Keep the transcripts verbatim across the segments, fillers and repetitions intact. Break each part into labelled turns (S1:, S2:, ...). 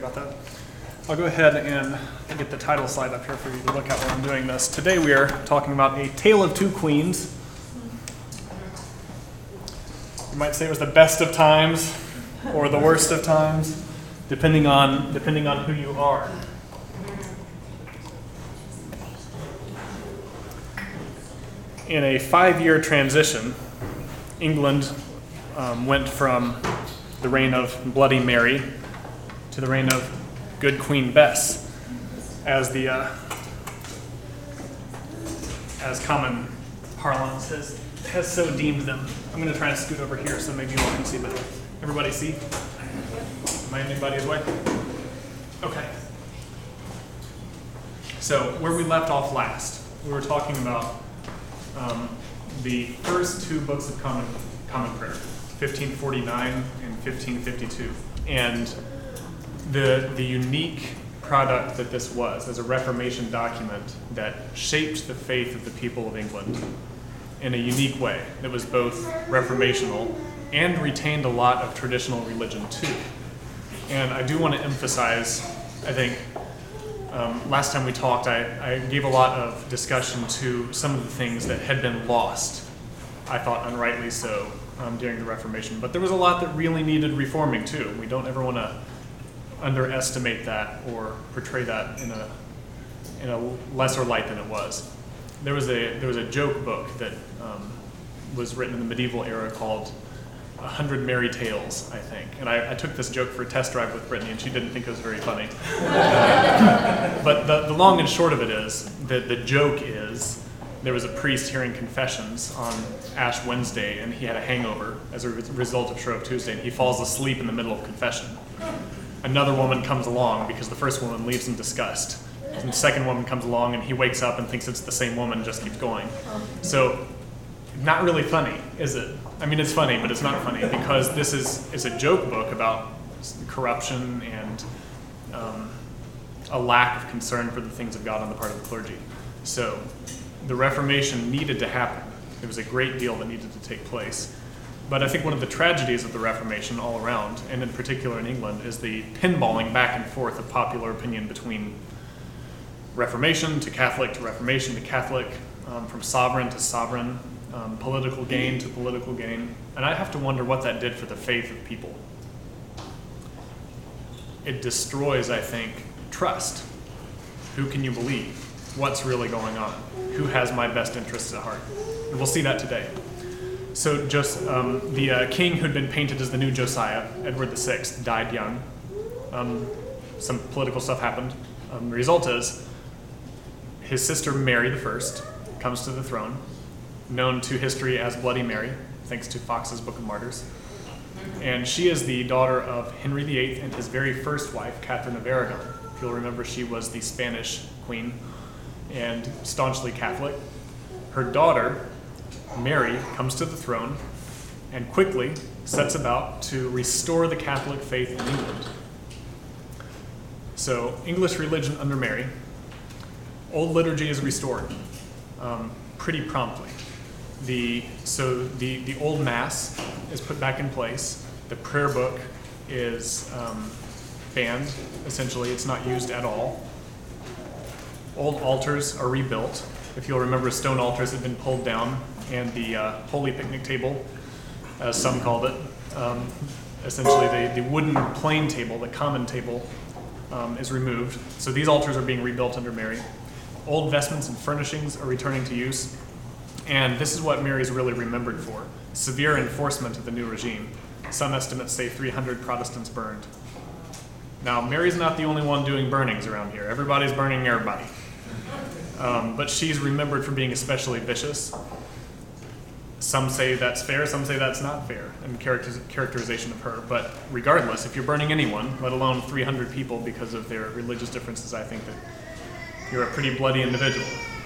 S1: About that. I'll go ahead and get the title slide up here for you to look at while I'm doing this. Today we are talking about A Tale of Two Queens. You might say it was the best of times or the worst of times, depending on depending on who you are. In a five-year transition, England um, went from the reign of Bloody Mary to the reign of Good Queen Bess, as the uh, as common parlance has has so deemed them. I'm going to try and scoot over here so maybe you all can see better. Everybody see? Am I in anybody's way? Okay. So where we left off last, we were talking about um, the first two books of Common Common Prayer, fifteen forty-nine and fifteen fifty-two, and the the unique product that this was as a Reformation document that shaped the faith of the people of England in a unique way that was both reformational and retained a lot of traditional religion too. And I do want to emphasize, I think, um, last time we talked, I, I gave a lot of discussion to some of the things that had been lost, I thought unrightly so, um, during the Reformation. But there was a lot that really needed reforming too. We don't ever want to underestimate that or portray that in a in a lesser light than it was. There was a there was a joke book that um, was written in the medieval era called A Hundred Merry Tales, I think. And I, I took this joke for a test drive with Brittany, and she didn't think it was very funny. Uh, but the, the long and short of it is that the joke is there was a priest hearing confessions on Ash Wednesday, and he had a hangover as a re- result of Shrove Tuesday, and he falls asleep in the middle of confession. Another woman comes along because the first woman leaves in disgust. And the second woman comes along and he wakes up and thinks it's the same woman and just keeps going. So, not really funny, is it? I mean, it's funny, but it's not funny because this is, is a joke book about corruption and um, a lack of concern for the things of God on the part of the clergy. So, the Reformation needed to happen. There was a great deal that needed to take place. But I think one of the tragedies of the Reformation all around, and in particular in England, is the pinballing back and forth of popular opinion between Reformation to Catholic to Reformation to Catholic, um, from sovereign to sovereign, um, political gain to political gain. And I have to wonder what that did for the faith of people. It destroys, I think, trust. Who can you believe? What's really going on? Who has my best interests at heart? And we'll see that today. So just um, the uh, king who'd been painted as the new Josiah, Edward the Sixth, died young. Um, some political stuff happened. Um, the result is his sister Mary the First comes to the throne, known to history as Bloody Mary, thanks to Fox's Book of Martyrs. And she is the daughter of Henry the Eighth and his very first wife, Catherine of Aragon. If you'll remember, she was the Spanish queen and staunchly Catholic. Her daughter, Mary, comes to the throne and quickly sets about to restore the Catholic faith in England. So, English religion under Mary, old liturgy is restored um, pretty promptly. The, so the, the old Mass is put back in place. The prayer book is um, banned, essentially. It's not used at all. Old altars are rebuilt. If you'll remember, stone altars had been pulled down, and the uh, holy picnic table, as some called it, um, essentially the, the wooden plain table, the common table, um, is removed. So these altars are being rebuilt under Mary. Old vestments and furnishings are returning to use. And this is what Mary's really remembered for: severe enforcement of the new regime. Some estimates say three hundred Protestants burned. Now, Mary's not the only one doing burnings around here. Everybody's burning everybody. Um, but she's remembered for being especially vicious. Some say that's fair, some say that's not fair in character- characterization of her. But regardless, if you're burning anyone, let alone three hundred people because of their religious differences, I think that you're a pretty bloody individual.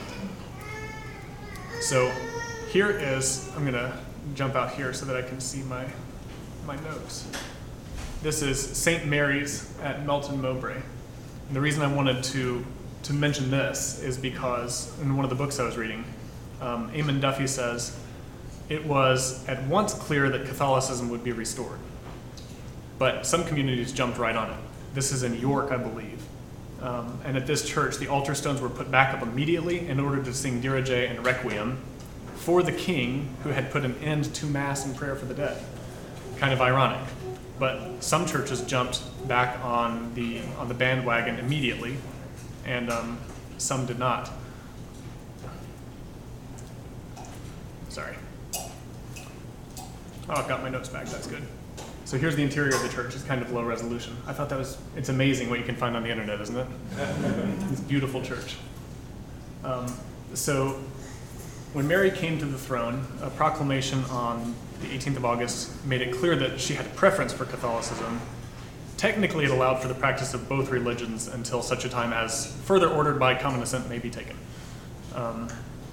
S1: So here is, I'm going to jump out here so that I can see my, my notes. This is Saint Mary's at Melton Mowbray. And the reason I wanted to, to mention this is because in one of the books I was reading, um, Eamon Duffy says, it was at once clear that Catholicism would be restored. But some communities jumped right on it. This is in York, I believe. Um, and at this church, the altar stones were put back up immediately in order to sing Dirige and Requiem for the king who had put an end to Mass and prayer for the dead. Kind of ironic. But some churches jumped back on the on the bandwagon immediately, and um, some did not. Sorry. Oh, I've got my notes back. That's good. So here's the interior of the church. It's kind of low resolution. I thought that was, it's amazing what you can find on the internet, isn't it? It's a beautiful church. Um, so when Mary came to the throne, a proclamation on the eighteenth of August made it clear that she had a preference for Catholicism. Technically, it allowed for the practice of both religions until such a time as further ordered by common assent may be taken. Um,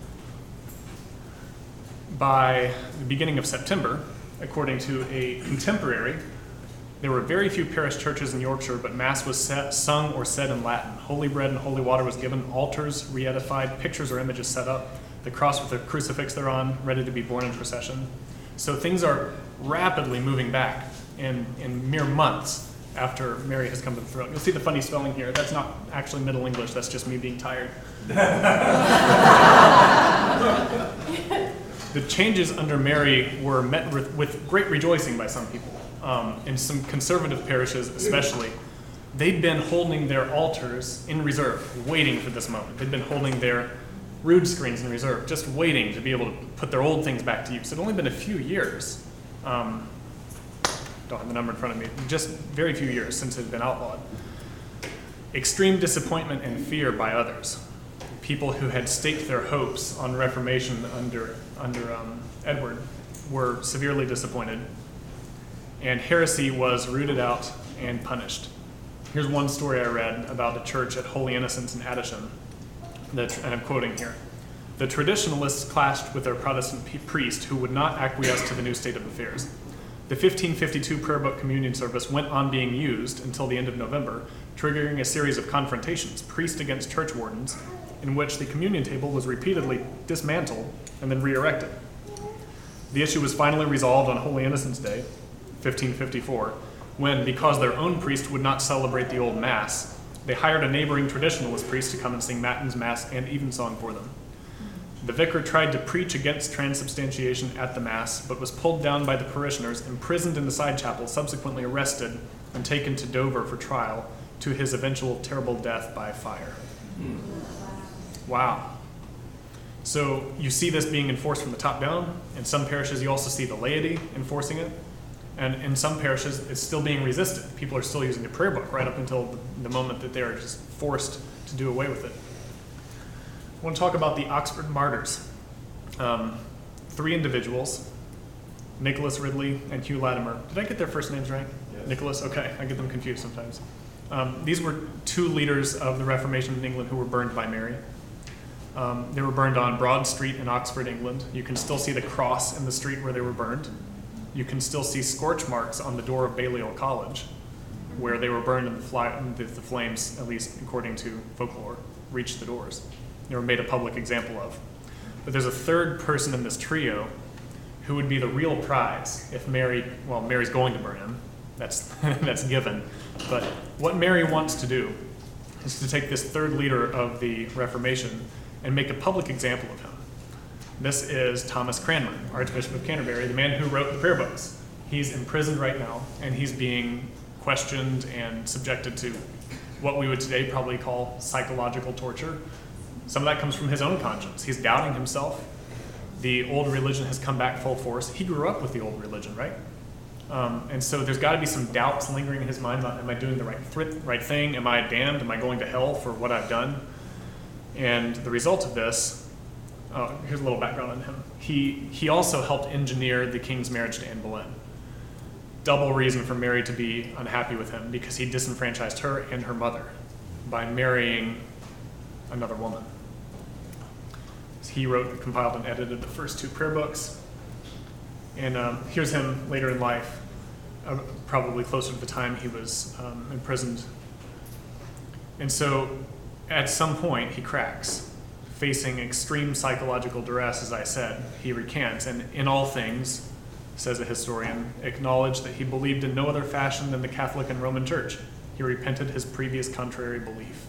S1: by the beginning of September, according to a contemporary, there were very few parish churches in Yorkshire, but Mass was set, sung or said in Latin. Holy bread and holy water was given, altars re-edified, pictures or images set up, the cross with the crucifix thereon, ready to be borne in procession. So things are rapidly moving back in, in mere months after Mary has come to the throne. You'll see the funny spelling here. That's not actually Middle English, that's just me being tired. The changes under Mary were met with, with great rejoicing by some people. Um, in some conservative parishes especially, they'd been holding their altars in reserve, waiting for this moment. They'd been holding their rood screens in reserve, just waiting to be able to put their old things back to use. It'd only been a few years, um, don't have the number in front of me, just very few years since it had been outlawed. Extreme disappointment and fear by others. People who had staked their hopes on Reformation under, under um, Edward were severely disappointed, and heresy was rooted out and punished. Here's one story I read about a church at Holy Innocents in Addisham, that, and I'm quoting here. The traditionalists clashed with their Protestant p- priest who would not acquiesce to the new state of affairs. The fifteen fifty-two prayer book communion service went on being used until the end of November, triggering a series of confrontations, priest against church wardens, in which the communion table was repeatedly dismantled and then re-erected. The issue was finally resolved on Holy Innocents' Day, fifteen fifty-four, when, because their own priest would not celebrate the old Mass, they hired a neighboring traditionalist priest to come and sing Matins, Mass, and Evensong for them. The vicar tried to preach against transubstantiation at the Mass, but was pulled down by the parishioners, imprisoned in the side chapel, subsequently arrested, and taken to Dover for trial, to his eventual terrible death by fire. Wow. So you see this being enforced from the top down. In some parishes, you also see the laity enforcing it. And in some parishes, it's still being resisted. People are still using the prayer book right up until the, the moment that they are just forced to do away with it. I want to talk about the Oxford Martyrs. Um, three individuals, Nicholas Ridley and Hugh Latimer. Did I get their first names right? Yes. Nicholas? Okay, I get them confused sometimes. Um, these were two leaders of the Reformation in England who were burned by Mary. Um, they were burned on Broad Street in Oxford, England. You can still see the cross in the street where they were burned. You can still see scorch marks on the door of Balliol College, where they were burned and the, fly, the, the flames, at least according to folklore, reached the doors. They were made a public example of. But there's a third person in this trio who would be the real prize if Mary, well, Mary's going to burn him. That's, that's given. But what Mary wants to do is to take this third leader of the Reformation and make a public example of him. This is Thomas Cranmer, Archbishop of Canterbury, the man who wrote the prayer books. He's imprisoned right now, and he's being questioned and subjected to what we would today probably call psychological torture. Some of that comes from his own conscience. He's doubting himself. The old religion has come back full force. He grew up with the old religion, right? Um, and so there's got to be some doubts lingering in his mind about, am I doing the right, th- right thing? Am I damned? Am I going to hell for what I've done? And the result of this, oh, here's a little background on him. He, he also helped engineer the king's marriage to Anne Boleyn. Double reason for Mary to be unhappy with him, because he disenfranchised her and her mother by marrying another woman. He wrote, compiled, and edited the first two prayer books. And um, here's him later in life, uh, probably closer to the time he was um, imprisoned. And so at some point he cracks, facing extreme psychological duress, as I said. He recants, and in all things, says a historian, acknowledged that he believed in no other fashion than the Catholic and Roman Church. He repented his previous contrary belief.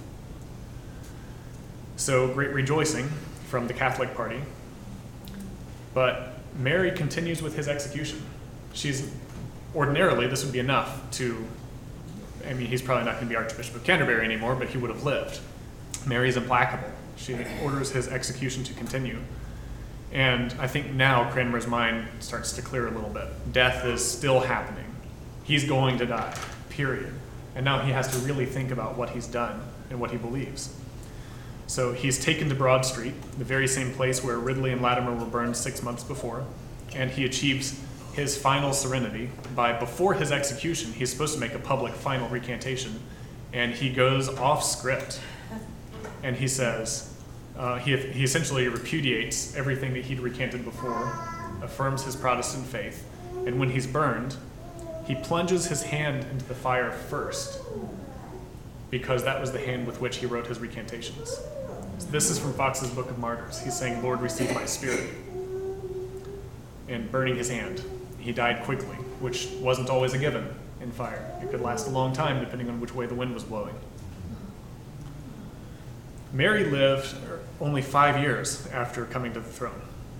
S1: So great rejoicing from the Catholic party. But Mary continues with his execution. She's, ordinarily, this would be enough to, I mean, he's probably not going to be Archbishop of Canterbury anymore, but he would have lived. Mary's implacable. She orders his execution to continue. And I think now Cranmer's mind starts to clear a little bit. Death is still happening. He's going to die, period. And now he has to really think about what he's done and what he believes. So he's taken to Broad Street, the very same place where Ridley and Latimer were burned six months before, and he achieves his final serenity by, before his execution, he's supposed to make a public final recantation, and he goes off script. And he says, uh, he, he essentially repudiates everything that he'd recanted before, affirms his Protestant faith, and when he's burned, he plunges his hand into the fire first, because that was the hand with which he wrote his recantations. So this is from Fox's Book of Martyrs. He's saying, Lord, receive my spirit, and burning his hand. He died quickly, which wasn't always a given in fire. It could last a long time depending on which way the wind was blowing. Mary lived only five years after coming to the throne.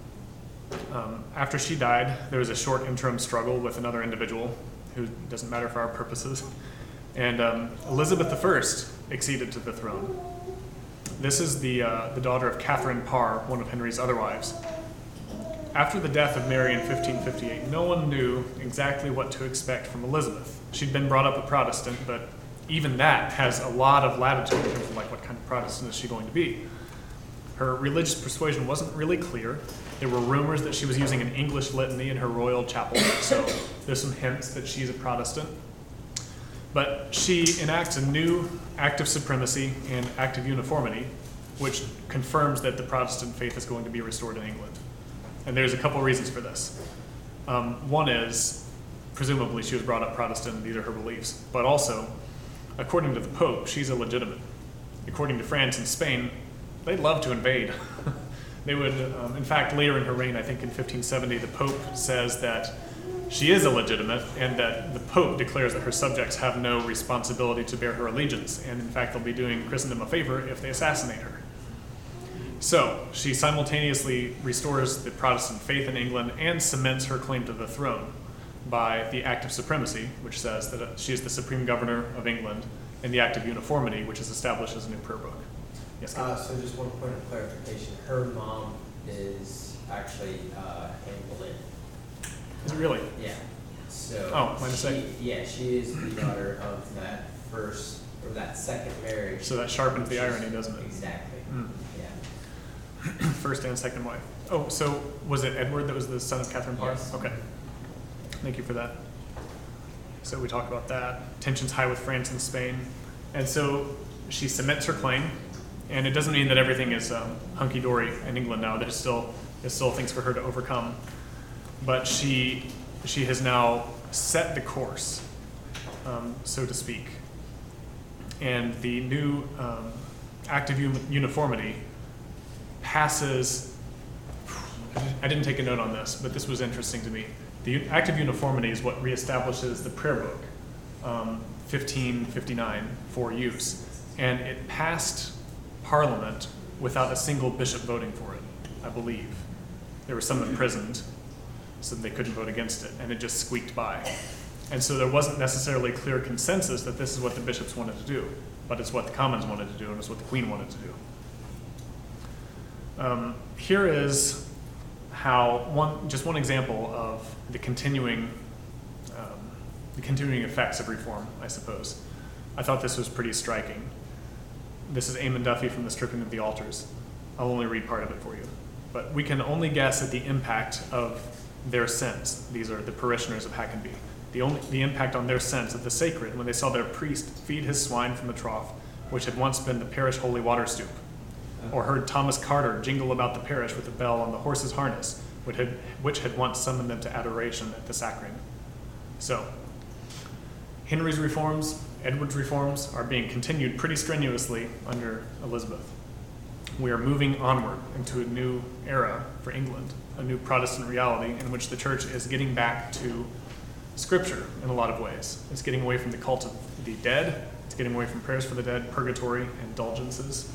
S1: Um, after she died, there was a short interim struggle with another individual who doesn't matter for our purposes. And um, Elizabeth the First acceded to the throne. This is the, uh, the daughter of Catherine Parr, one of Henry's other wives. After the death of Mary in fifteen fifty-eight, no one knew exactly what to expect from Elizabeth. She'd been brought up a Protestant, but even that has a lot of latitude in terms of like what kind of Protestant is she going to be. Her religious persuasion wasn't really clear. There were rumors that she was using an English litany in her royal chapel, so there's some hints that she's a Protestant. But she enacts a new act of supremacy and act of uniformity, which confirms that the Protestant faith is going to be restored in England. And there's a couple reasons for this. Um, one is, presumably she was brought up Protestant, these are her beliefs, but also, according to the Pope, she's illegitimate. According to France and Spain, they'd love to invade. They would, um, in fact, later in her reign, I think in fifteen seventy, the Pope says that she is illegitimate and that the Pope declares that her subjects have no responsibility to bear her allegiance. And in fact, they'll be doing Christendom a favor if they assassinate her. So she simultaneously restores the Protestant faith in England and cements her claim to the throne by the Act of Supremacy, which says that she is the supreme governor of England, and the Act of Uniformity, which is established as a new prayer book. Yes,
S2: uh, so just one point of clarification. Her mom is actually uh, Anne Boleyn.
S1: Is it really?
S2: Yeah. So
S1: oh, my mistake.
S2: Yeah, she is the daughter of that first, or that second marriage.
S1: So that sharpens the irony, doesn't it?
S2: Exactly.
S1: Mm.
S2: Yeah.
S1: First and second wife. Oh, so was it Edward that was the son of Catherine Parr?
S2: Yes.
S1: Okay. Thank you for that. So we talked about that. Tensions high with France and Spain. And so she cements her claim. And it doesn't mean that everything is um, hunky-dory in England now. There's still, there's still things for her to overcome. But she, she has now set the course, um, so to speak. And the new um, Act of Uniformity passes, I didn't take a note on this, but this was interesting to me. The Act of Uniformity is what reestablishes the prayer book, um, fifteen fifty-nine, for use. And it passed Parliament without a single bishop voting for it, I believe. There were some imprisoned, so they couldn't vote against it, and it just squeaked by. And so there wasn't necessarily clear consensus that this is what the bishops wanted to do, but it's what the Commons wanted to do, and it's what the Queen wanted to do. Um, here is how one, just one example of the continuing, um, the continuing effects of reform, I suppose. I thought this was pretty striking. This is Eamon Duffy from The Stripping of the Altars. I'll only read part of it for you. But we can only guess at the impact of their sense. These are the parishioners of Hackenby. The, only, the impact on their sense of the sacred when they saw their priest feed his swine from the trough, which had once been the parish holy water stoup, or heard Thomas Carter jingle about the parish with a bell on the horse's harness, which had, which had once summoned them to adoration at the sacring. So, Henry's reforms, Edward's reforms are being continued pretty strenuously under Elizabeth. We are moving onward into a new era for England, a new Protestant reality in which the church is getting back to Scripture in a lot of ways. It's getting away from the cult of the dead It's getting away from prayers for the dead, purgatory, indulgences.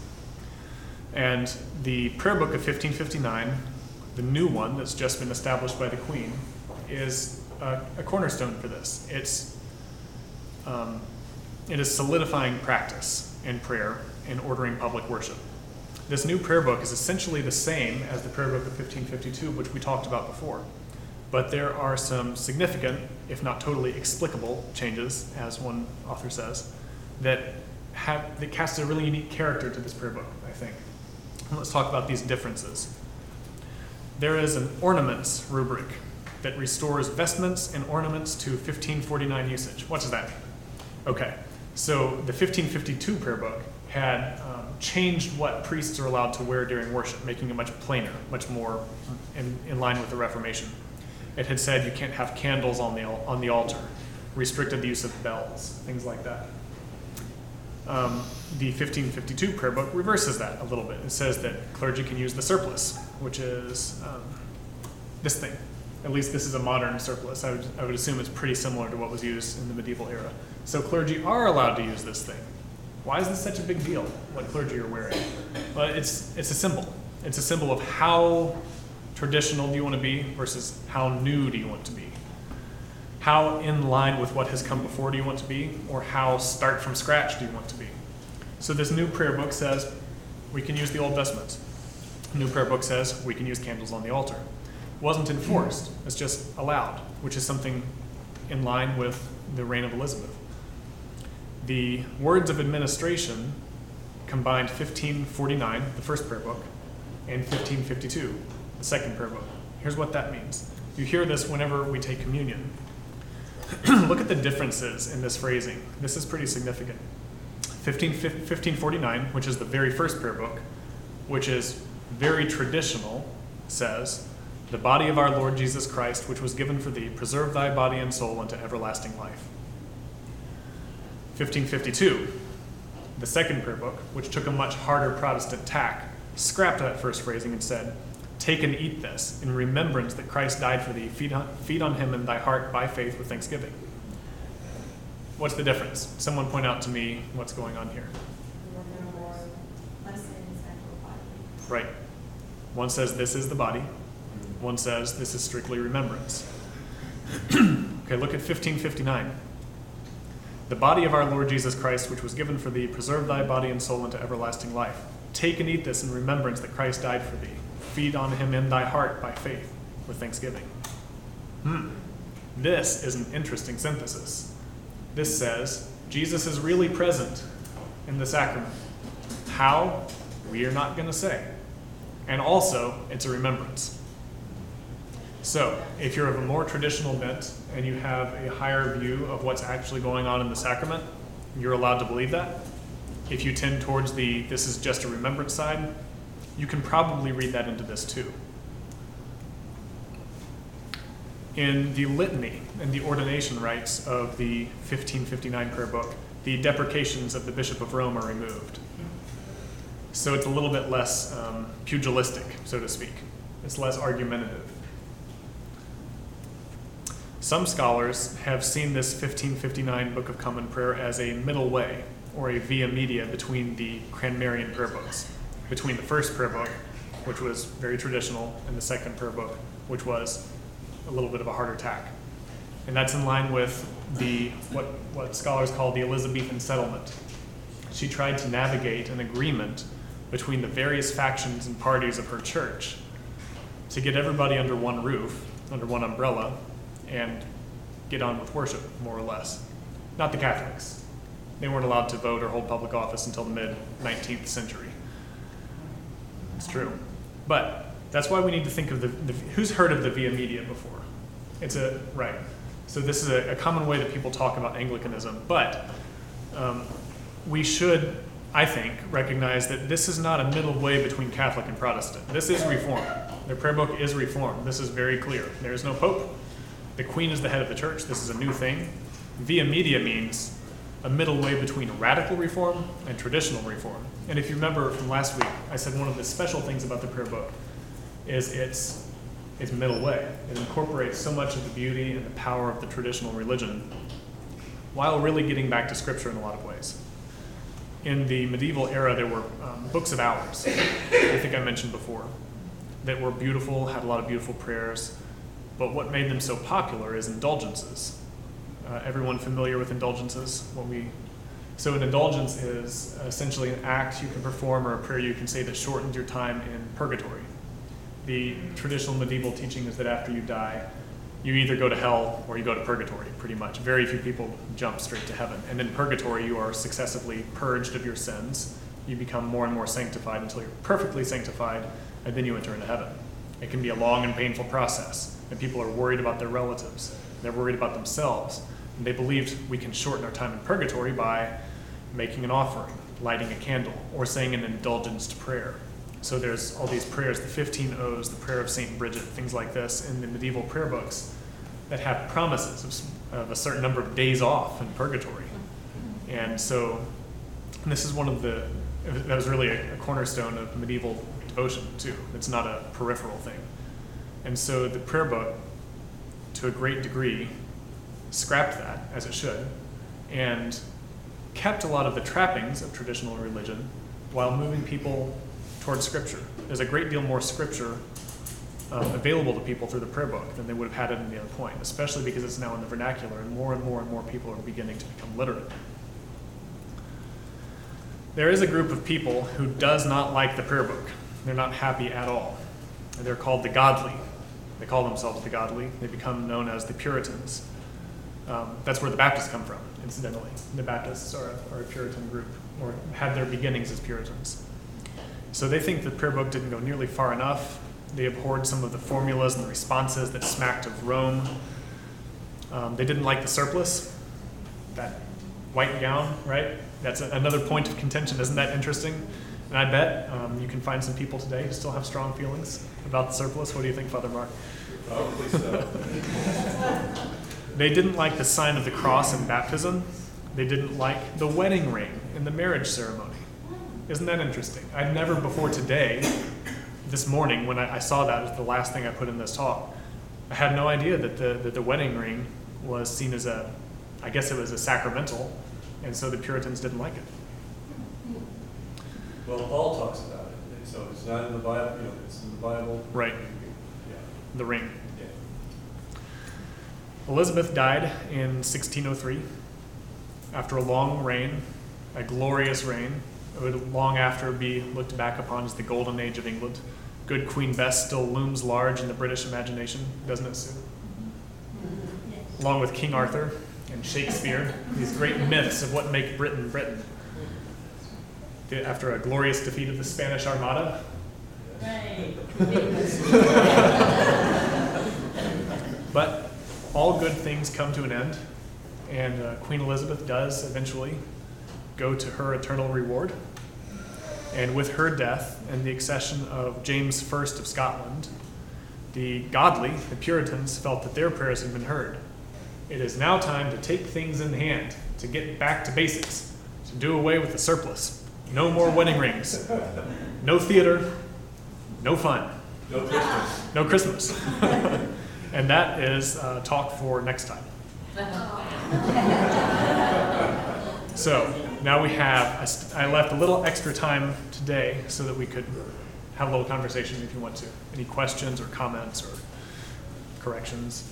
S1: And the prayer book of fifteen fifty-nine, the new one that's just been established by the Queen, is a, a cornerstone for this. It's um, it is solidifying practice in prayer and ordering public worship. This new prayer book is essentially the same as the prayer book of fifteen fifty-two, which we talked about before. But there are some significant, if not totally explicable, changes, as one author says, that have that cast a really unique character to this prayer book, I think. And let's talk about these differences. There is an ornaments rubric that restores vestments and ornaments to fifteen forty-nine usage. What does that mean? Okay, so the fifteen fifty-two prayer book had um, changed what priests are allowed to wear during worship, making it much plainer, much more in, in line with the Reformation. It had said you can't have candles on the on the altar, restricted the use of bells, things like that. Um, the fifteen fifty-two prayer book reverses that a little bit. It says that clergy can use the surplice, which is um, this thing. At least this is a modern surplice. I would, I would assume it's pretty similar to what was used in the medieval era. So clergy are allowed to use this thing. Why is this such a big deal, what clergy are wearing? Well, it's, it's a symbol. It's a symbol of how traditional do you want to be versus how new do you want to be? How in line with what has come before do you want to be? Or how start from scratch do you want to be? So this new prayer book says we can use the Old Vestments. The new prayer book says we can use candles on the altar. It wasn't enforced, it's just allowed, which is something in line with the reign of Elizabeth. The words of administration combined fifteen forty-nine, the first prayer book, and fifteen fifty-two, the second prayer book. Here's what that means. You hear this whenever we take communion. Look at the differences in this phrasing. This is pretty significant. fifteen forty-nine, which is the very first prayer book, which is very traditional, says, "The body of our Lord Jesus Christ, which was given for thee, preserve thy body and soul unto everlasting life." fifteen fifty-two, the second prayer book, which took a much harder Protestant tack, scrapped that first phrasing and said, "Take and eat this in remembrance that Christ died for thee. Feed on, feed on him in thy heart by faith with thanksgiving." What's the difference? Someone point out to me what's going on here. Right. One says this is the body. One says this is strictly remembrance. Okay, look at fifteen fifty-nine. "The body of our Lord Jesus Christ, which was given for thee, preserve thy body and soul unto everlasting life. Take and eat this in remembrance that Christ died for thee. Feed on him in thy heart by faith with thanksgiving." Hmm. This is an interesting synthesis. This says Jesus is really present in the sacrament. How? We are not going to say. And also, it's a remembrance. So, if you're of a more traditional bent and you have a higher view of what's actually going on in the sacrament, you're allowed to believe that. If you tend towards the this is just a remembrance side, you can probably read that into this too. In the litany and the ordination rites of the fifteen fifty-nine prayer book, the deprecations of the Bishop of Rome are removed. So it's a little bit less um, pugilistic, so to speak. It's less argumentative. Some scholars have seen this fifteen fifty-nine Book of Common Prayer as a middle way, or a via media between the Cranmerian prayer books, between the first prayer book, which was very traditional, and the second prayer book, which was a little bit of a harder tack. And that's in line with the what, what scholars call the Elizabethan settlement. She tried to navigate an agreement between the various factions and parties of her church to get everybody under one roof, under one umbrella, and get on with worship, more or less. Not the Catholics. They weren't allowed to vote or hold public office until the mid-nineteenth century. It's true. But that's why we need to think of the, the who's heard of the Via Media before? It's a, right. So this is a, a common way that people talk about Anglicanism, but um, we should, I think, recognize that this is not a middle way between Catholic and Protestant. This is Reform. Their prayer book is Reform. This is very clear. There is no Pope. The Queen is the head of the church. This is a new thing. Via Media means a middle way between radical Reform and traditional Reform. And if you remember from last week, I said one of the special things about the prayer book is its, its middle way. It incorporates so much of the beauty and the power of the traditional religion while really getting back to Scripture in a lot of ways. In the medieval era, there were um, books of hours, I think I mentioned before, that were beautiful, had a lot of beautiful prayers, but what made them so popular is indulgences. Uh, everyone familiar with indulgences? What we So an indulgence is essentially an act you can perform or a prayer you can say that shortens your time in purgatory. The traditional medieval teaching is that after you die, you either go to hell or you go to purgatory, pretty much. Very few people jump straight to heaven. And in purgatory, you are successively purged of your sins. You become more and more sanctified until you're perfectly sanctified, and then you enter into heaven. It can be a long and painful process, and people are worried about their relatives. They're worried about themselves. And they believed we can shorten our time in purgatory by making an offering, lighting a candle, or saying an indulgenced prayer. So there's all these prayers, the fifteen O's, the prayer of Saint Bridget, things like this in the medieval prayer books that have promises of, of a certain number of days off in purgatory. And so and this is one of the, that was really a, a cornerstone of medieval devotion too. It's not a peripheral thing. And so the prayer book, to a great degree, scrapped that, as it should, and kept a lot of the trappings of traditional religion while moving people towards Scripture. There's a great deal more Scripture um, available to people through the prayer book than they would have had at any other point, especially because it's now in the vernacular and more and more and more people are beginning to become literate. There is a group of people who does not like the prayer book. They're not happy at all. And they're called the godly. They call themselves the godly. They become known as the Puritans. Um, that's where the Baptists come from, incidentally. The Baptists are a, are a Puritan group, or had their beginnings as Puritans. So they think the prayer book didn't go nearly far enough. They abhorred some of the formulas and the responses that smacked of Rome. Um, they didn't like the surplice, that white gown, right? That's a, another point of contention. Isn't that interesting? And I bet um, you can find some people today who still have strong feelings about the surplice. What do you think, Father Mark?
S3: Probably so.
S1: They didn't like the sign of the cross in baptism. They didn't like the wedding ring in the marriage ceremony. Isn't that interesting? I'd never before today, this morning, when I, I saw that, it was the last thing I put in this talk. I had no idea that the, that the wedding ring was seen as a, I guess it was a sacramental, and so the Puritans didn't like it.
S3: Well, Paul talks about it, and so it's not in the Bible, you know, it's in the Bible.
S1: Right.
S3: Yeah.
S1: The ring.
S3: Yeah.
S1: Elizabeth died in sixteen oh three after a long reign, a glorious reign. It would long after be looked back upon as the golden age of England. Good Queen Bess still looms large in the British imagination, doesn't it, Sue? Along with King Arthur and Shakespeare, these great myths of what make Britain Britain. After a glorious defeat of the Spanish Armada.
S4: Right.
S1: But all good things come to an end, and uh, Queen Elizabeth does eventually go to her eternal reward. And with her death and the accession of James the First of Scotland, the godly, the Puritans, felt that their prayers had been heard. It is now time to take things in hand, to get back to basics, to do away with the surplice. No more wedding rings, no theater, no fun,
S3: No Christmas.
S1: no Christmas. And that is uh, talk for next time. So now we have, I st- I left a little extra time today so that we could have a little conversation if you want to. Any questions or comments or corrections?